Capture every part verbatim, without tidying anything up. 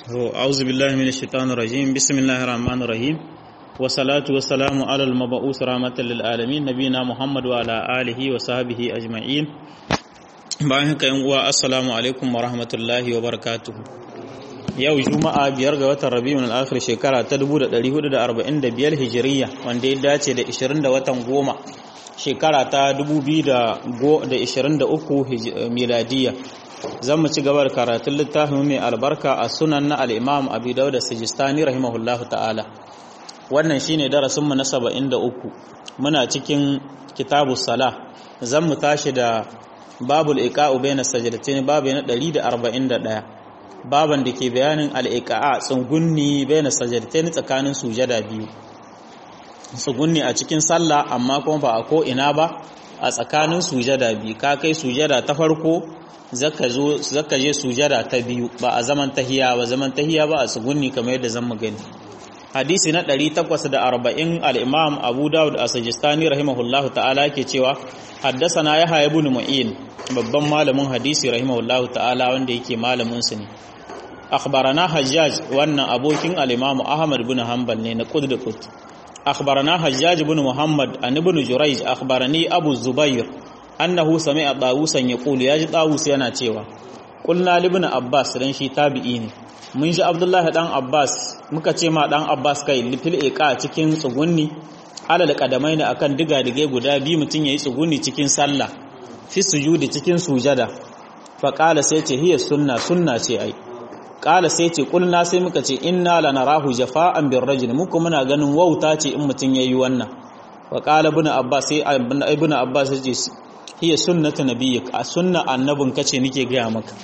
أعوذ بالله من الشيطان الرجيم بسم الله الرحمن الرحيم والصلاة والسلام على المبعوث رحمة للعالمين نبينا محمد وعلى آله وصحبه أجمعين bayan haka yan uwa assalamu alaikum wa rahmatullahi wa barakatuh yau juma'a biyar ga watan rabiul akhir shekara ta dubu da ɗari hudu da arba'in da biyar hijiriya wanda ya dace da ishirin da watan goma shekara ta dubu biyu da ishirin da uku miladiya zan mu ci gaba da karatun littafin mai albarka a sunan na al-imam abi dawud as-sijistani rahimahullahu ta'ala wannan shine darasin mu na saba'in da uku muna cikin kitabus salah zan mu tashi da babul iqa'u bayna sajdatayn babu na ɗari da arba'in da ɗaya baban da ke bayanin al-iqa'a tsungunni bayna sajdatayn tsakanin sujada biyu tsungunni a cikin sallah amma kuma ba a ko ina ba a tsakanin sujada biyu ka kai sujada ta farko zaka zo zaka je sujada ta biyu ba a zaman tahiya ba zaman tahiya ba a tsungunni kamar yadda zan magani hadisi na ɗari takwas da arba'in al-imam Abu Dawud as-Sijistani rahimahullahu ta'ala ke cewa haddathana Yahya ibn Mu'in babban malamin hadisi rahimahullahu ta'ala wanda yake malamin su ne akhbarana Hajjaj wannan abokin al-imam Ahmad ibn Hanbal ne na qud da qud akhbarana Hajjaj ibn Muhammad an ibn Jurayj akhbarani Abu Zubair annahu sami'a Tawusan yaqulu yaji Tawus yana cewa qulna li ibn Abbas dan shi tabi'i ne mun ji Abdullahi dan Abbas muka ce ma dan Abbas kai lifil iqa cikin tsugunni alal qadamaini akan diga-dige guda biyu mutun yayi tsugunni cikin sallah fi sujudi cikin sujada fa qala sai ce hiya sunna sunna ce ai qala sai ce kulna sai muka ce inna lanarahu jafa'an bir rajul muku muna ganin wauta ce in mutun yayi wannan fa qala ibn Abbas sai ibn Abbas sai ce hiya sunnatu nabiyyik a sunna annabin kace nike ga maka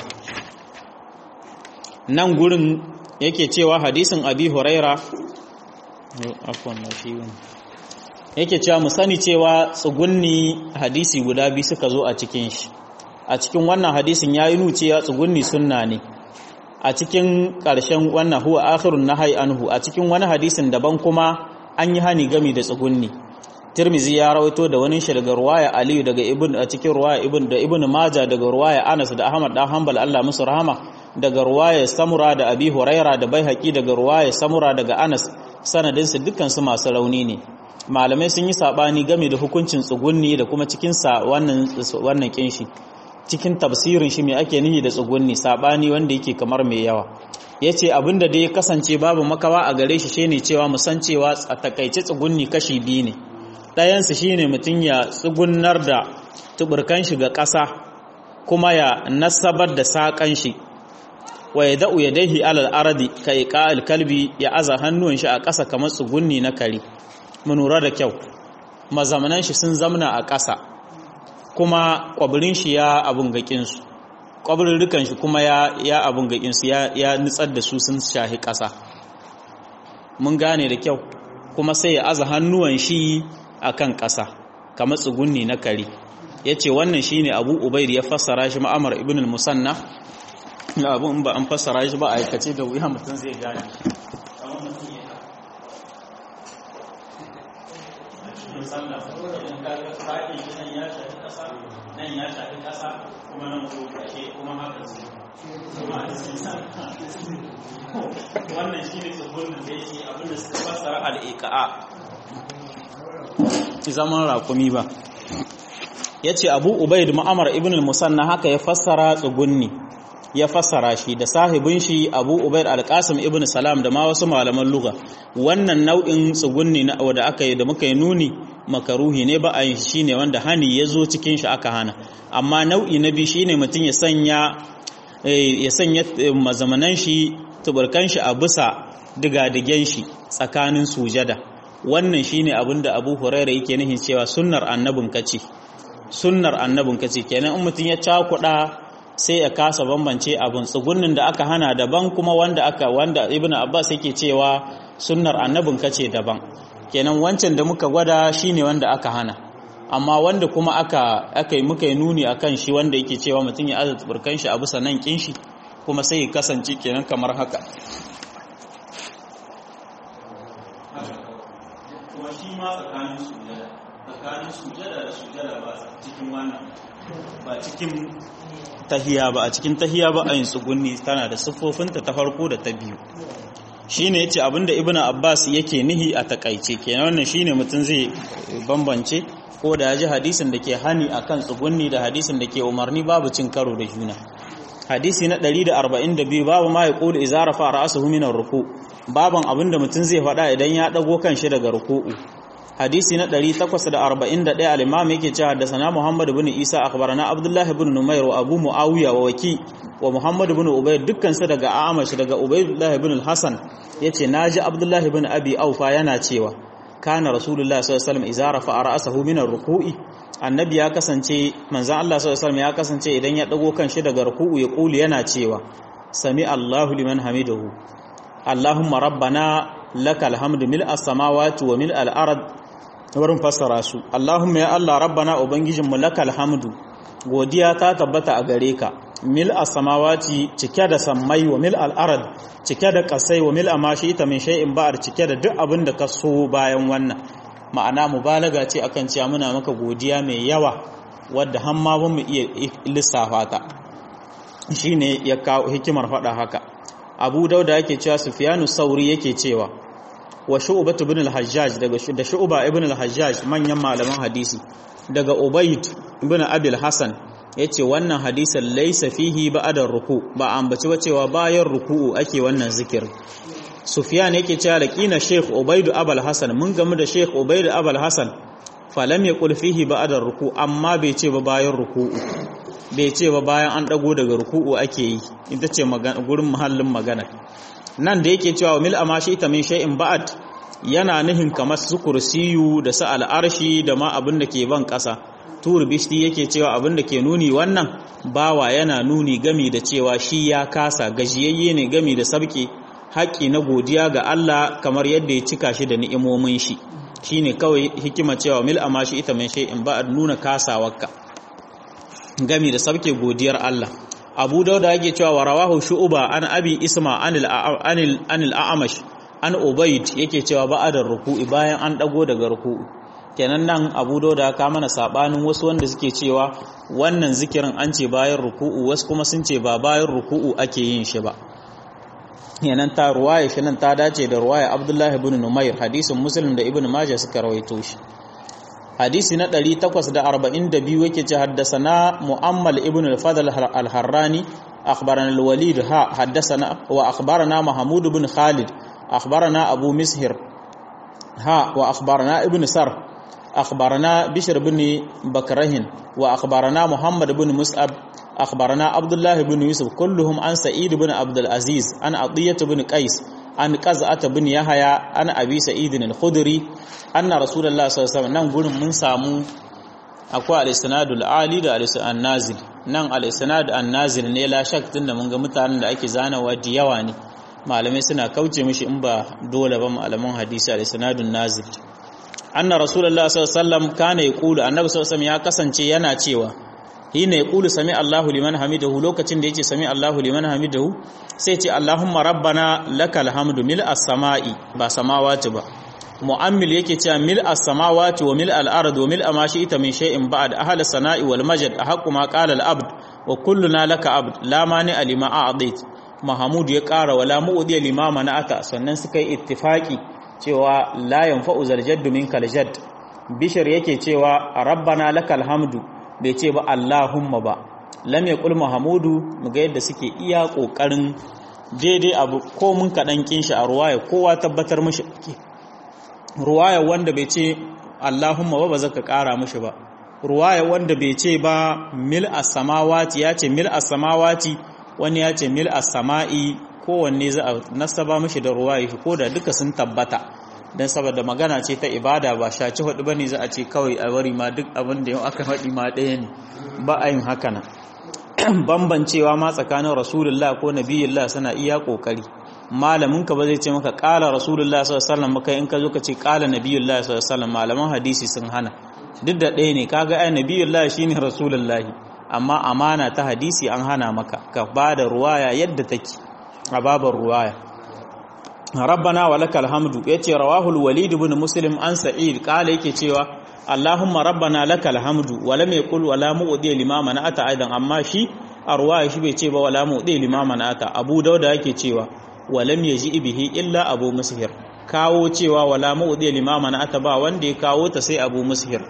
nan gurin yake cewa hadisin abi huraira afwan yake cewa mu sani cewa tsugunni hadisi guda biyu suka zo a cikin shi a cikin wannan hadisin yayi nuciya tsugunni sunna ne a cikin ƙarshen wannan huwa akhirun nahyi anhu a cikin wani hadisin daban kuma an yi hani gami da tsugunni Tirmizi ya rawaito da wani shi daga ruwaya Aliyu daga Ibn a cikin ruwaya Ibn da Ibn Majah daga ruwaya Anas da Ahmad dan Hanbal Allah musu rahama daga ruwaya Samura da Abi Huraira da Baihaqi daga ruwaya Samura daga Anas sanadin su dukkan su masu rauni ne malamai sun yi sabani game da hukuncin tsugunni da kuma cikin sa wannan wannan kinshi cikin tafsirin shi me ake nihi da tsugunni sabani wanda yake kamar mai yawa yace abinda da ya kasance babu makawa a gare shi shine cewa mu san cewa a takaice tsugunni kashi biyu ne ɗayansu shi ne mutum ya tsugunar da tuburkan shi ga ƙasa kuma ya nasabar da saƙan shi wa ya da'u ya daihi alal aradi ka iqa alkalbi ya aza hannun shi a ƙasa kamar tsugunni na kare mu lura da kyau mazamanan shi sun zamna a ƙasa kuma ƙwabirin shi ya abun gaƙin su ƙwabirin shi kuma ya ya abun gaƙin su ya ya nutsar da su sun shahi ƙasa mun gane da kyau kuma sai ya aza hannuwan shi akan ƙasa kamar tsugunni na kare yace wannan shine Abu Ubayd ya fassara shi Ma'mar ibn al-Musanna na abu in ba an fassara shi ba a aikace da wuya mutum zai gane kamar mutum ya nan ya shafi ƙasa nan ya shafi ƙasa kuma nan ko kashe kuma haka su kuma a cikin wannan shine tsugunnin da yake abinda suka fassara al-iqa'a zaman rakumi ba yace Abu Ubayd Ma'mar ibn al-Musanna haka ya fassara tsugunni ya fassara shi da sahibin shi Abu Ubayd al-Qasim ibn Salam da ma wasu malaman lugha wannan nau'in tsugunni na wanda aka yi da muka yi nuni makaruhi ne ba a yi shine wanda hani yazo cikin shi aka hana amma nau'i na bi shine mutun ya sanya ya sanya mazamanan shi tuburkan shi a bisa diga-digen shi tsakanin sujada wannan shine abinda Abu Hurairah yake nihin cewa sunnar annabin kace sunnar annabin kace kenan in mutun ya cakuda sai ya kasa bambance abin tsugunnin da aka hana daban kuma wanda aka wanda Ibn Abbas yake cewa sunnar annabin kace daban kenan wancan da muka gwada shine wanda aka hana amma wanda kuma aka aka yi muka yi nuni akan shi wanda yake cewa mutun ya azata burkan shi a bisa nan kin shi kuma sai ya kasance kenan kamar haka kuma shi ma tsakanin sujada tsakanin sujada da sujada ba cikin wannan ba cikin tahiya ba a cikin tahiya ba a yin tsugunni tana da siffofinta ta farko da ta biyu shine yace abinda ibnu abbas yake nihi a takaice kenan wannan shine mutum zai bambance ko da yaji hadisin da ke hani akan tsugunni da hadisin da ke umarni babu cin karo da juna hadisi na ɗari da arba'in da biyu babu ma yaqulu idza rafa ra'sahu min ar-ruku baban abinda mutum zai faɗa idan ya dago kanshi daga ruku'u hadisi na ɗari takwas da arba'in da ɗaya al-imam yake cewa haddathana Muhammad ibn Isa akhbarana Abdullah ibn Numayr wa Abu Muawiya wa Waki wa Muhammad ibn Ubayd dukkan su daga Amash daga Ubaydullah ibn al-Hasan yace naji Abdullah ibn Abi Aufa yana cewa kana Rasulullah sallallahu alaihi wasallam idza rafa'a ra'sahu min ar-ruku'i annabi ya kasance manzon Allah sallallahu alaihi wasallam ya kasance idan ya dago kanshi daga ruku'u ya kuli yana cewa sami Allahu liman hamidahu Allahumma rabbana lakal hamdu mil as-samawati wa mil al-ard wurin fassara su Allahumma ya Allah rabbana ubangijinmu lakal hamdu godiya ta tabbata a gare ka mil as-samawati cike da sammai wa mil al-ard cike da kasai wa mil amashi ta min shay'in ba'ar cike da duk abin da ka so bayan wannan ma'ana mubalaga ce akan cewa muna maka godiya mai yawa wadda har ma ban mu iya lissafa ta shine ya kawo hikimar faɗa haka Abu Dauda yake cewa Sufyanu Sauri yake cewa wa Shu'bah ibn al-Hajjaj daga da Shu'bah ibn al-Hajjaj manyan malaman hadisi daga Ubayd ibn Abi al-Hasan yace wannan hadisin laysa fihi ba'da ruku ba ambaci ba cewa bayan ruku'u ake wannan zikir Sufyan yake cewa laqina Sheikh Ubayd Abi al-Hasan mun gamu da Sheikh Ubayd Abi al-Hasan falam yaqul fihi ba'da ruku amma bai ce ba bayan ruku'u bai ce ba bayan an dago daga ruku'u ake yi ita ce gurin mahallin magana nan da yake cewa mil amashi ta min shay'in ba'd yana nihin kamar su kursiyu da sa al'arshi da ma abin da ke ban kasa tur bishti yake cewa abin da ke nuni wannan bawa yana nuni gami da cewa shi ya kasa gajiyayye ne gami da sabke haƙi na godiya ga Allah kamar yadda ya cika shi da ni'imomin shi shine kawai hikima cewa mil amashi ita min shay'in ba'd nuna kasawarka gami da sabke godiyar Allah Abu Dauda yake cewa wa rawahu Shu'ba an Abi Isma anil anil anil A'mash an Ubayd yake cewa ba'da ruku'i bayan an dago daga ruku'u kenan nan Abu Dauda ka mana sabanin wasu wanda suke cewa wannan zikirin an ce bayan ruku'u wasu kuma sun ce ba bayan ruku'u ake yin shi ba kenan ta ruwaya shi nan ta dace da ruwaya Abdullah ibn Numayr hadisin Muslim da Ibn Majah suka rawaito shi hadisi na ɗari takwas da arba'in da biyu yake ce haddasana Mu'ammal ibn al-Fadl al-Harrani akhbarana al-Walid ha haddasana wa akhbarana Mahmud ibn Khalid akhbarana Abu Mishir ha wa akhbarana Ibn Sar akhbarana Bishr ibn Bakrahin wa akhbarana Muhammad ibn Mus'ab akhbarana Abdullah ibn Yusuf kulluhum an Sa'id ibn Abdul Aziz an Atiyah ibn Qais an Qaz'at ibn Yahya an Abi Sa'id al-Khudri anna Rasulullah sallallahu alaihi wasallam nan gurin mun samu akwai al-isnadul ali da al-isnad nazil nan al-isnad an-nazil ne la shak tunda mun ga mutanen da ake zanawa da yawa ne malamai suna kauce mishi in ba dole ba malaman hadisi al-isnadun nazil anna Rasulullah sallallahu alaihi wasallam kana yaqulu annabi sallallahu alaihi wasallam ya kasance yana cewa hina yaqulu sami Allahu liman hamidahu lokacin da yake sami Allahu liman hamidahu sai ce Allahumma rabbana lakal hamdu mil as-sama'i ba samawati ba mu'ammil yake cewa mil as-samawati wa mil al-ard wa mil ma shi'ta min shay'in ba'd ahla sana'i wal majd ahqqu ma qala al-abd wa kulluna laka abd la mani alima a'dait mahmud ya ƙara wala mu'di lima mana'ata sannan suka yi ittifaki cewa la yanfa'u zal jadd minkal jadd bishir yake cewa rabbana lakal hamdu bai ce ba Allahumma ba lam yaqul mahmudu muga yadda suke iya kokarin daidai abu ko mun kadan kin shi a ruwaya kowa tabbatar mishi ruwaya wanda bai ce Allahumma ba ba zaka kara mishi ba ruwaya wanda bai ce ba mil as-samawati ya ce mil as-samawati wani ya ce mil as-sama'i kowanne za a nasaba mishi da ruwaya shi ko da duka sun tabbata dan saboda magana ce ta ibada ba shaci hudu bane za a ce kawai a bari ma duk abin da yau aka faɗi ma ɗaya ne ba a yin haka nan bambancewa ma tsakanin rasulullah ko nabiyullah suna iya kokari malamin ka ba zai ce maka qala rasulullah sallallahu alaihi wasallam kai in ka zo ka ce qala nabiyullah sallallahu alaihi wasallam malaman hadisi sun hana duk da ɗaya ne kaga ai nabiyullah shine rasulullah amma amana ta hadisi an hana maka ka bada ruwaya yadda take a babar ruwaya rabbana walakal hamdu yace rawahul walid ibn muslim an sa'id kala yake cewa Allahumma rabbana lakal hamdu wa lam yaqul wala mu'di lima mana'ata aidan, amma shi arwaya shi bai ce ba wala mu'di lima mana'ata. Abu Dauda yake cewa wa lam yaji bihi illa Abu Mushir, kawo cewa wala mu'di lima mana'ata ba wanda ya kawo ta sai Abu Mushir.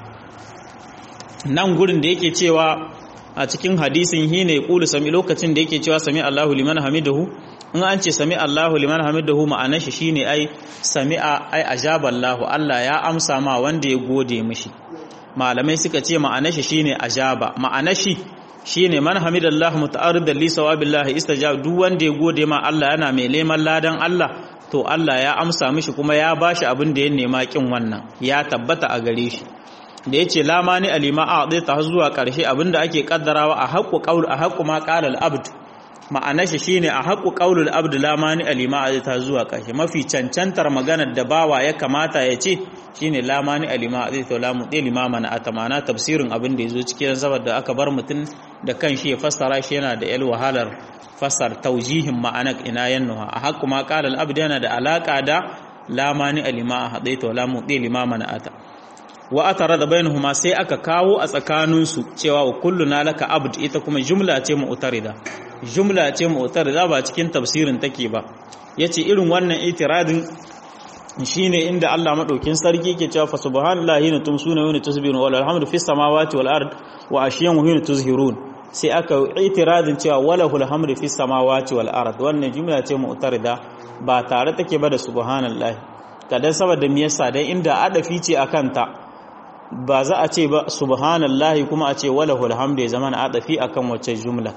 Nan gurin da yake cewa a cikin hadisin hine yaqulu sami, lokacin da yake cewa sami Allahu liman hamidahu, in an ce sami Allahu liman hamidahu ma'anar shi shine ai sami'a ai ajaba Allahu, Allah ya amsa ma wanda ya gode mishi. Malamai suka ce ma'anar shi shine ajaba, ma'anar shi shine man hamidallahu muta'arridan li sawabillahi istajab, duk wanda ya gode ma Allah yana mai neman ladan Allah to Allah ya amsa mishi kuma ya bashi abin da ya nema kin wannan ya tabbata a gare shi. Da yace la mani alima a'dita zuwa karshe abinda ake kaddarawa a haqqu qaul a haqqu ma qala al-abd, ma'anar shi shine a haqqu qaulul abd la mani alima a'dita zuwa karshe, mafi cancantar maganar da bawa ya kamata ya ce shine la mani alima a'dita la mudi lima mana atamana. Tafsirin abin da yazo cikin saboda aka bar mutun da kanshi ya fassara shi yana da yal wahalar fassar taujihin ma'anar ina yannuha. A haqqu ma qala al-abd yana da alaka da la mani alima a'dita la mudi lima mana ata. Wa atara da bainahuma sai aka kawo a tsakaninsu cewa wa kulluna laka abd, ita kuma jumla ce mu'tarida, jumla ce mu'tarida ba cikin tafsirin take ba. Yace irin wannan itiradin shine inda Allah madaukin sarki yake cewa fa subhanallahi wa tumsuna wa tusbihuna wal hamdu fis samawati wal ard wa ashiyan wa hina tuzhirun, sai aka itiradin cewa walahul hamdu fis samawati wal ard, wannan jumla ce mu'tarida ba tare take ba da subhanallahi. Kadan saboda me yasa dai inda adafi ce akan ta ba za a ce ba subhanallahi kuma a ce walahul hamdu ya zama na adafi akan wacce jumla.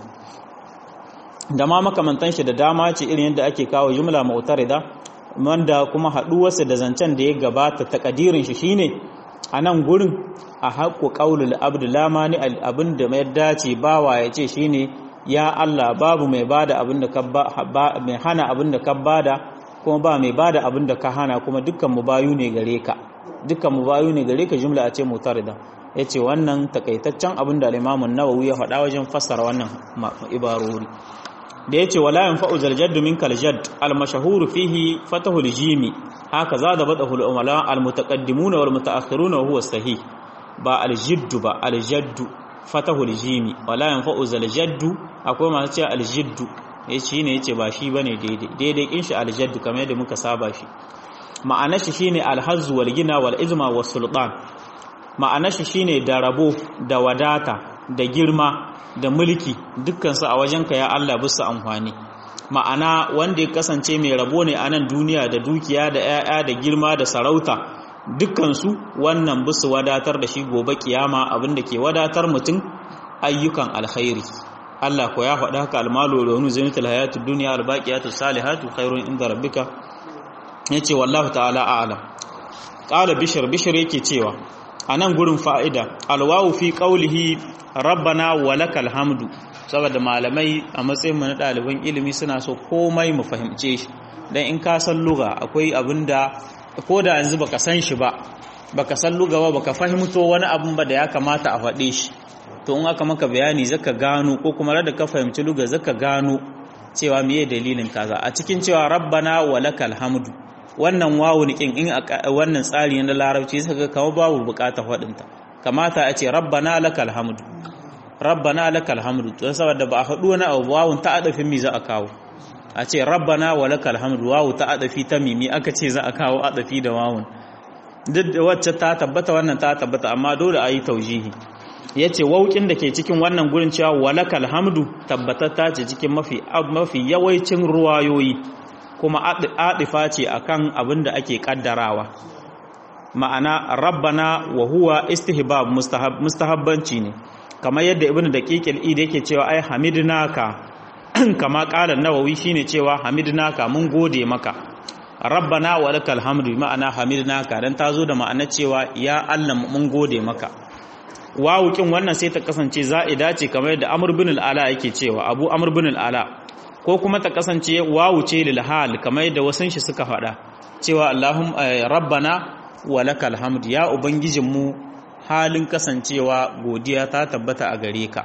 Da ma makamantan shi da dama ce irin yadda ake kawo jumla mu'tarida, wanda kuma haduwarsa da zancen da ya gabata takadirin shi shine a nan gurin a haqqu qaulul abd la mani abin da mai dace bawa ya ce shine ya Allah babu mai bada abin da ka ba, mai hana abin da ka bada kuma ba mai bada abin da ka hana, kuma dukkan mu bayu ne gare ka, dukkan mu bayu ne gare ka, jumla a ce mutarida. Yace wannan takaitaccen abin da al-Imam an-Nawawi ya faɗa wajen fassara wannan ibarori. Da yace wala yanfa'u zaljaddu minkal jadd al-mashhur fihi fatahul jimi, haka za da badahul umala al-mutaqaddimuna wal mutaakhiruna wa huwa sahih, ba al-jiddu ba al-jaddu fatahul jimi. Wala yanfa'u zaljaddu akwai masu cewa al-jiddu, yace ne yace ba shi bane daidai, daidai kin shi al-jaddu kamar yadda muka saba shi. Ma'anar shi shine al-hazzu wal gina wal izma was sultan, ma'anar shi shine da rabo da wadata da girma da mulki dukkan su a wajenka ya Allah bisa amfani. Ma'ana wanda ya kasance mai rabo ne a nan duniya da dukiya da 'ya'ya da girma da sarauta, dukkan su wannan bisa wadatar da shi gobe kiyama, abinda ke wadatar mutum ayyukan alkhairi. Allah ko ya faɗa haka al-malu wa zinatul hayatud dunya al-baqiyatus salihatu khairun inda rabbika. Yace wallahu ta'ala a'lam. Qala bishr bishr yake cewa anan gurin fa'ida alwawu fi qawlihi rabbana walakal hamdu, saboda malamai a matsayin mu na ɗaliban ilimi suna so komai mu fahimce shi, dan in ka san lugha akwai abinda ko da yanzu baka san shi ba, baka san lugha ba, baka fahimto wani abin ba da ya kamata a faɗe shi, to in aka maka bayani zaka gano, ko kuma da ka fahimci lugha zaka gano cewa meye dalilin kaza. A cikin cewa rabbana walakal hamdu, wannan wawu nikin in wannan tsari na larabci saka kawo babu bukatar faɗinta, kamata a ce rabbana lakal hamdu, rabbana lakal hamdu, don saboda ba a faɗo wani abu wawun ta adafin mi za a kawo, a ce rabbana wa lakal hamdu wawu ta adafi ta mimi aka ce za a kawo adafi da wawun, duk da wacce ta tabbata wannan ta tabbata, amma dole a yi taujihi. Yace waukin da ke cikin wannan gurin cewa wa lakal hamdu tabbatatta ce cikin mafi mafi yawancin ruwayoyi, kuma adifa ce akan abin da ake kaddarawa. Ma'ana rabbana wa huwa istihbab mustahab mustahabbanci ne, kamar yadda ibnu daqiqil id yake cewa ai hamidnaka kama qala an-nawawi shine cewa hamidnaka mun gode maka, rabbana wa lakal hamdu ma'ana hamidnaka dan tazo da ma'anar cewa ya Allah mun gode maka. Wawukin wannan sai ta kasance za'ida ce kamar yadda Amr bin al-Ala yake cewa Abu Amr bin al-Ala, ko kuma ta kasance wawu ce lil hal kamar yadda wasun shi suka faɗa cewa Allahumma rabbana wa lakal hamd, ya ubangijinmu halin kasancewa godiya ta tabbata a gare ka.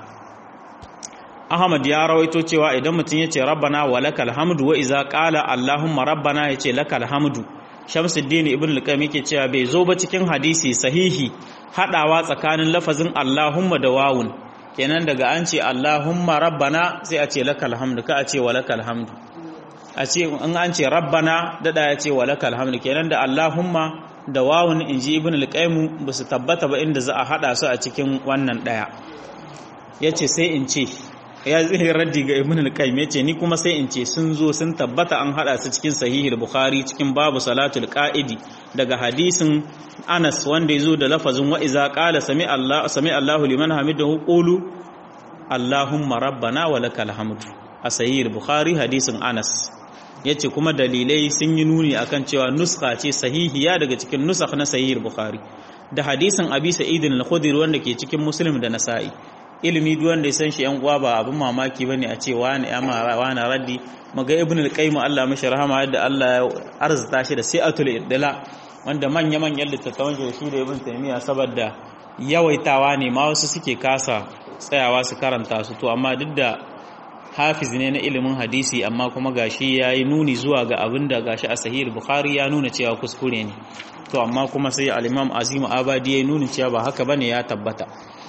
Ahmad ya rawaito cewa idan mutum yace rabbana wa lakal hamdu, wa iza qala Allahumma rabbana yace lakal hamdu, Shamsuddin ibn al-Qayyim yake cewa bai zo ba cikin hadisi sahihi hadawa tsakanin lafazin Allahumma da wawun, kenan daga an ce Allahumma rabbana sai a ce lakal hamdu, ka a ce walakal hamdu, a ce in an ce rabbana dada ya ce walakal hamdu, kenan da Allahumma da wawun inji ibn al-Qayyim ba su tabbata ba inda za a hada su a cikin wannan daya. Yace sai in ce ya zai raddi ga ibn al-Qayyim, yace ni kuma sai in ce sun zo sun tabbata an hada su cikin sahihul Bukhari cikin babu salatul qa'idi daga hadisin Anas wanda yazo da lafazin wa iza qala sami Allah sami Allahu liman hamidahu qulu Allahumma rabbana wa lakal hamdu, a sahihul Bukhari hadisin Anas. Yace kuma dalilai sun yi nuni akan cewa nuskha ce sahihiya daga cikin nusakh na sahihul Bukhari da hadisin Abi Sa'id al-Khudri wanda ke cikin Muslim da Nasa'i. Ilimi duk wanda ya san shi yan uwa ba abin mamaki bane a ce wani amma wani raddi. Maga ibn al-Qayyim Allah mashi rahama yadda Allah ya arzuta shi da sai'atul idla wanda manya manyan littattafan shi da Ibn Taymiyyah saboda yawaitawa ne ma wasu suke kasa tsayawa su karanta su, to amma duk da hafiz ne na ilimin hadisi amma kuma gashi yayi nuni zuwa ga abinda gashi a sahih Bukhari ya nuna cewa kuskure ne, to amma kuma sai al-Imam Azim Abadi ya nuni cewa ba haka bane ya tabbata.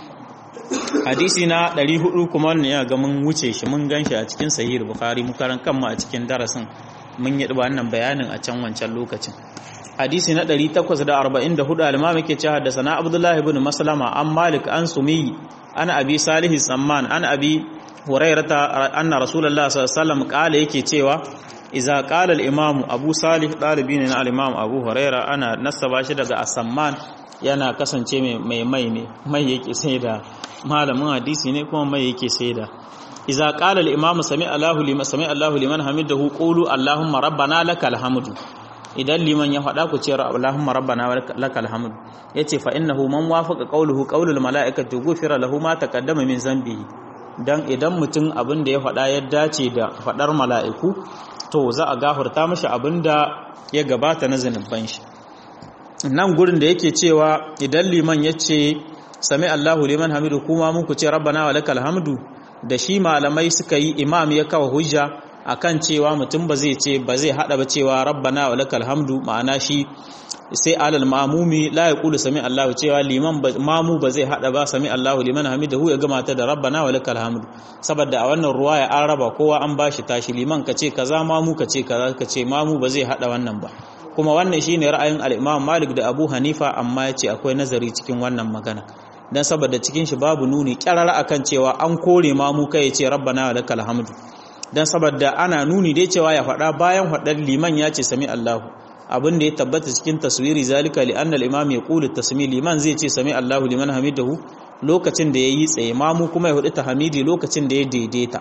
Hadisi na ɗari hudu kuma wannan ya ga mun wuce shi mun ganshi a cikin sahih Bukhari mu karan kanmu a cikin darasin mun yi wannan bayanin a can wancan lokacin. Hadisi na ɗari takwas da arba'in da hudu al-Imam yake cewa haddathana Abdullah ibn Maslama an Malik an Sumi an Abi Salih Samman an Abi Hurairah anna Rasulullah sallallahu alaihi wasallam kala yake cewa idza qala al-Imam Abu Salih dalibi ne na al-Imam Abu Hurairah ana nasaba shi daga As-Samman, yana kasance mai mai ne mai yake sai da malamin hadisi ne kuma mai yake saida. Iza qala al-imamu sami Allahu liman sami Allahu liman hamidahu qulu Allahumma rabbana lakal hamdu, idan liman ya faɗa ku ce Allahumma rabbana lakal hamdu, yace fa innahu man wafaqa qawluhu qawlul malaikati ghufira lahu ma taqaddama min zambihi, dan idan mutum abin da ya faɗa ya dace da faɗar mala'iku to za a gafarta mishi abin da ya gabata na zanuban shi. Nan gurin da yake cewa idan liman yace sami Allahu liman hamidu kuma mun ku ce rabbana wa lakal hamdu, da shi malamai suka yi imam ya kawo hujja akan cewa mutum ba zai ce ba zai hada ba cewa rabbana wa lakal hamdu, ma'ana shi sai alal ma'mumi la yaqulu sami Allahu, cewa liman mamu ba zai hada ba sami Allahu liman hamidahu ya gama ta da rabbana wa lakal hamdu, saboda a wannan ruwaya an raba kowa an bashi tashi, liman kace kaza mamu kace kaza kace mamu ba zai hada wannan ba. Kuma wannan shine ra'ayin al-Imam Malik da Abu Hanifa, amma yace akwai nazari cikin wannan magana dan saboda cikin shi babu nuni kyarara akan cewa an kore ma mu kai yace rabbana wa lakal hamdu, dan saboda ana nuni dai cewa ya faɗa bayan faɗar liman ya ce sami Allahu, abin da ya tabbata cikin taswiri zalika li anna al-imam yaqulu tasmi, liman zai ce sami Allahu liman hamidahu lokacin da yayi tsaye, ma mu kuma ya hudu tahmidi lokacin da ya daidaita.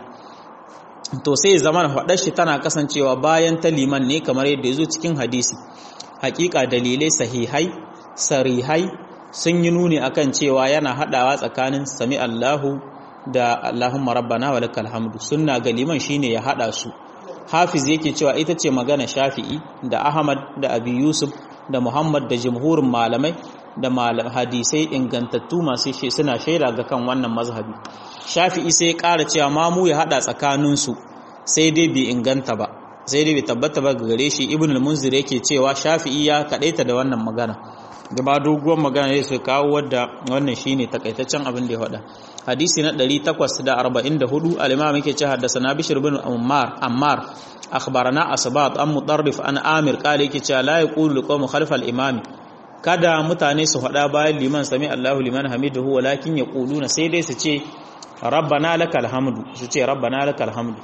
To sai zaman faɗar shi tana kasancewa bayan ta liman ne kamar yadda yazo cikin hadisi. Hakika dalilai sahihai sarihai sun yi nuni akan cewa yana hadawa tsakanin sami Allahu da Allahumma rabbana wa lakal hamdu, sunna ga liman shine ya hada su. Hafiz yake cewa ita ce magana Shafi'i da Ahmad da Abi Yusuf da Muhammad da jumhurin malamai da malam hadisai ingantattu masu shi suna shaida ga kan wannan mazhabi. Shafi'i sai ya ƙara cewa mamu ya hada tsakanin su sai dai bai inganta ba, sai dai bai tabbata ba gare shi. Ibn al-Munzir yake cewa Shafi'i ya kadaita da wannan magana, gaba doguwar magana ne su kawo wadda wannan shine takaitaccen abin da ya faɗa. Hadisi na ɗari takwas da arba'in da hudu al-Imam yake cewa haddathana Bishr bin Ammar Ammar akhbarana Asbat an Mutarrif an Amir qala yake cewa la yaqulu liqawm khalfa al-imam, kada mutane su faɗa bayan liman sami Allahu liman hamidahu, walakin yaquluna sai dai su ce rabbana lakal hamdu, su ce rabbana lakal hamdu.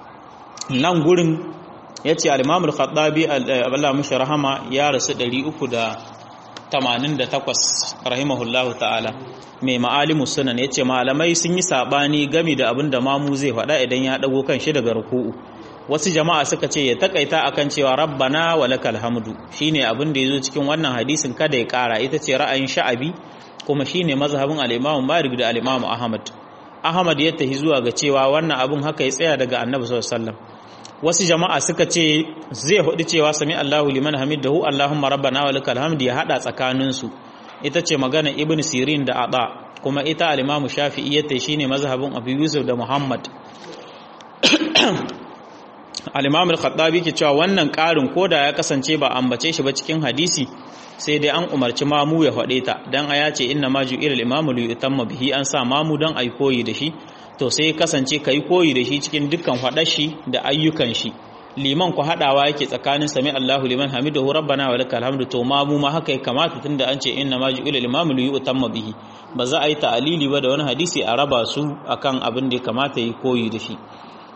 Nan gurin yace al-Imam al-Khattabi Allah mishi rahama ya rasu ɗari uku da tamanin da takwas rahimahullahu ta'ala, mai ma'alimus sunan yace malamai sun yi sabani game da abin da mamu zai faɗa idan ya dago kan shi daga ruku'u. Wasu jama'a suka ce ya takaita akan cewa rabbana wa lakal hamdu, shine abin da yazo cikin wannan hadisin kada ya kara, ita ce ra'ayin Sha'abi kuma shine mazhabin al-Imam Malik da al-Imam Ahmad. Ahmad ya tahi zuwa ga cewa wannan abin haka ya tsaya daga Annabi sallallahu alaihi wasallam. Wasu jama'a suka ce zai hudu cewa sami Allahu liman hamidahu Allahumma rabbana wa lakal hamdu ya hada tsakanin su, ita ce magana Ibn Sirin da Ata, kuma ita al-Imam Shafi'i yace shine mazhabin Abu Yusuf da Muhammad. al-imam al-khattabi ke cewa wannan ƙarin koda ya kasance ba ambace shi ba cikin hadisi sai dai an umarci mamu ya faɗe ta dan aya ce inna ma ju'ila al-imamu li yutamma bihi an sa mamu dan ai koyi da shi to sai kasance kai koyi da shi cikin dukkan faɗar shi da ayyukan shi liman ku hadawa yake tsakanin sami Allahu liman hamidahu rabbana wa lakal hamdu to mamu ma haka ya kamata tunda an ce inna ma ju'ila al-imamu li yutamma bihi ba za a yi ta'alili ba da wani hadisi a raba su akan abin da ya kamata yi koyi da shi.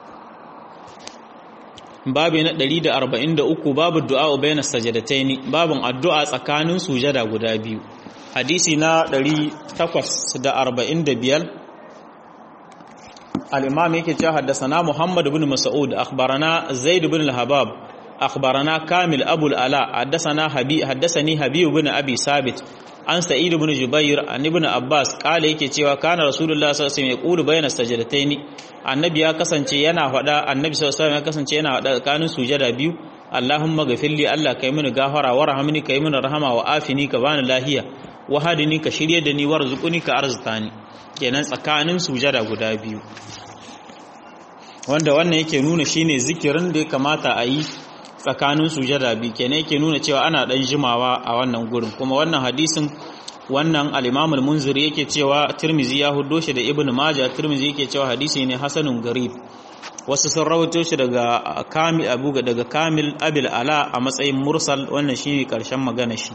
Babi na ɗari da arba'in da uku babu du'a bayna sajadataini babun addu'a tsakanin sujada guda biyu. Hadisi na ɗari takwas da arba'in da biyar al-imam yake cewa haddathana Muhammad ibn Mas'ud akhbarana Zaid ibn al-Habab akhbarana Kamil Abu al-Ala haddathana Habib haddathani Habib ibn Abi Sabit an Sa'id ibn Jubair an ibn Abbas kale yake cewa kana Rasulullah sallallahu alaihi wasallam yaqulu bayna sajdataini annabi ya kasance yana faɗa annabi sallallahu alaihi wasallam ya kasance yana faɗa tsakanin sujada biyu Allahumma ghafirli Allah kai mini gafara warhamni kai mini rahama wa afini ka bani lahiya wa hadini ka shirye da ni warzuquni ka arzutani kenan tsakanin sujada guda biyu wanda wannan yake nuna shine zikirin da ya kamata a yi tsakanin sujada biyu kenan yake nuna cewa ana dan jimawa a wannan gurin kuma wannan hadisin wannan al-Imam al-Munziri yake cewa Tirmizi ya huddo shi da Ibn Majah Tirmizi yake cewa hadisi ne hasanun garib wasu sun rawaito shi daga Kamil Abu daga Kamil Abil Ala a matsayin mursal wannan shine karshen magana shi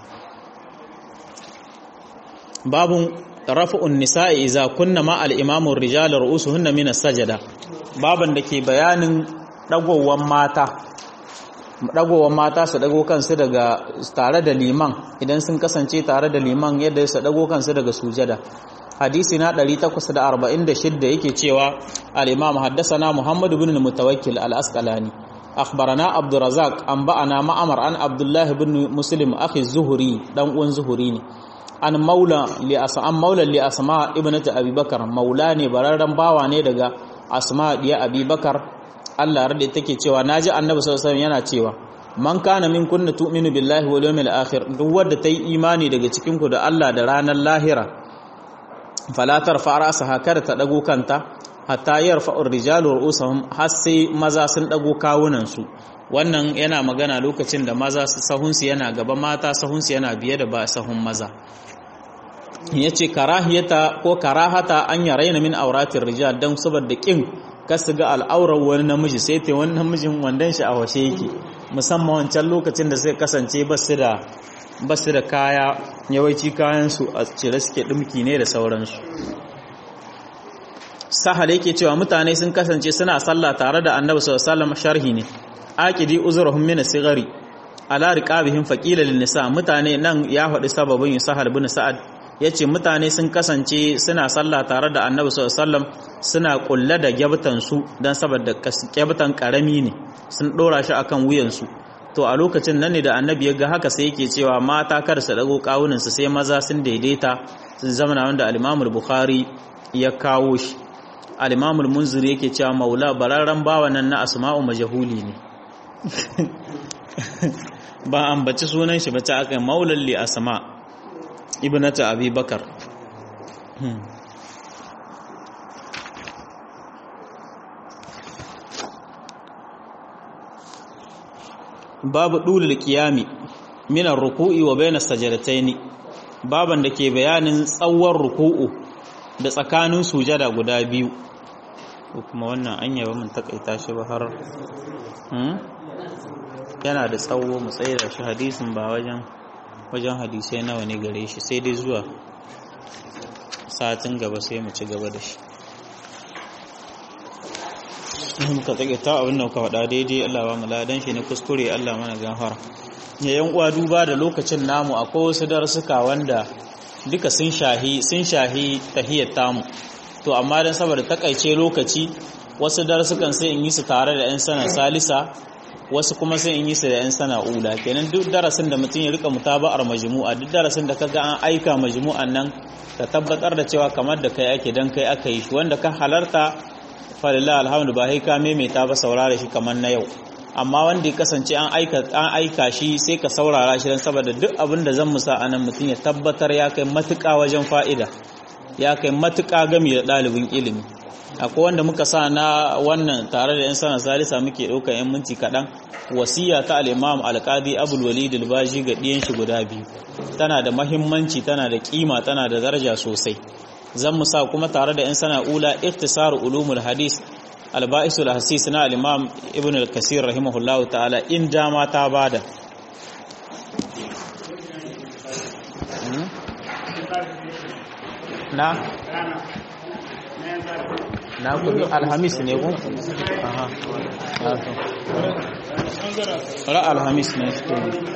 babun rafa'un nisa'i idza kunna ma al-imamu ar-rijal ru'usuhunna min as-sajda baban dake bayanin dagowan mata dagowar mata su dago kansu daga tare da liman idan sun kasance tare da liman yadda su dago kansu daga sujada hadisi na ɗari takwas da arba'in da shida yake cewa al-imam haddathana Muhammad ibn al-Mutawakkil al-Asqalani akhbarana Abdurrazzaq anba'ana Ma'mar an Abdullah ibn Muslim akhi Zuhri dan uwan Zuhri ne an maula li asam maula li asma ibnati Abi Bakar maula ne bararran bawa ne daga Asma diya Abi Bakar Allah rade take cewa naji Annabi sallallahu alaihi wasallam yana cewa man kana min kunna tu'minu billahi wal yawmil akhir duk wanda tayi imani daga cikin ku da Allah da ranar lahira fala tarfa ra'saha kada ta dago kanta hatta yarfa'u ar-rijalu ru'usahum har sai maza sun dago kawunan su wannan yana magana lokacin da maza sahun su yana gaba mata sahun su yana biye da ba sahun maza yace karahiyata ko karahata an yaraina min auratir rijal dan saboda kin kasu ga al'aurar wani namiji sai ta wani namijin wandan shi a washe yake musamman wancan lokacin da sai kasance basu da basu da kaya yawanci kayansu a cire suke dumki ne da sauransu sahal yake cewa mutane sun kasance suna sallah tare da annabi sallallahu alaihi wasallam sharhi ne aqidi uzruhum min as-sighari ala riqabihim faqila lin nisa mutane nan ya faɗi sababin sahal bin sa'ad yace mutane sun kasance suna sallah tare da annabi sallallahu alaihi wasallam suna kulle da gyabtan su dan saboda gyabtan karami ne sun dora shi akan wuyan su to a lokacin nan ne da annabi ya ga haka sai yake cewa mata kar su dago kawunan su sai maza sun daidaita sun zama wanda al-Imam al-Bukhari ya kawo shi al-Imam al-Munziri yake cewa maula bararran bawa nan na Asma'u majhuli ne ba ambaci sunan shi ba ta aka maulal li Asma ibnata Abi Bakar babu dulul qiyami min ar-ruku'i wa bayna as-sajdatayn baban da ke bayanin tsawon ruku'u da tsakanin sujada guda biyu kuma wannan anya ba mun takaita shi ba har yana da tsawo mu tsaye da shi hadisin ba wajen wajen hadisai nawa ne gare shi sai dai zuwa satin gaba sai mu ci gaba da shi muka tsage ta abin da muka faɗa daidai Allah ba mu ladan shi ne kuskure Allah mana gafara yayin uwa duba da lokacin namu akwai wasu darasuka wanda duka sun shahi sun shahi tahiyyat tamu to amma dan saboda takaice lokaci wasu darasukan sai in yi su tare da yan sana salisa wasu kuma sai in yi su da yan sana ula kenan duk darasin da mutum ya rika mutaba'ar majmu'a duk darasin da kaga an aika majmu'an nan ka tabbatar da cewa kamar da kai ake dan kai aka yi shi wanda ka halarta falillah alhamdu ba sai ka maimaita ba saurara shi kamar na yau amma wanda ya kasance an aika an aika shi sai ka saurara shi dan saboda duk abin da zan musa anan mutum ya tabbatar ya kai matuƙa wajen fa'ida ya kai matuƙa game da ɗalibin ilimi akwai wanda muka sa na wannan tare da yan sana salisa muke ɗaukar yan minti kaɗan wasiya ta al-imam al-qadi abul walid al-baji ga ɗiyan shi guda biyu tana da mahimmanci tana da kima tana da daraja sosai zan mu sa kuma tare da yan sana ula ikhtisar ulumul hadis al-ba'isul hasis na al-imam ibn al-kasir rahimahullahu ta'ala in dama ta bada na na kudi alhamis ne ko aha ra alhamis ne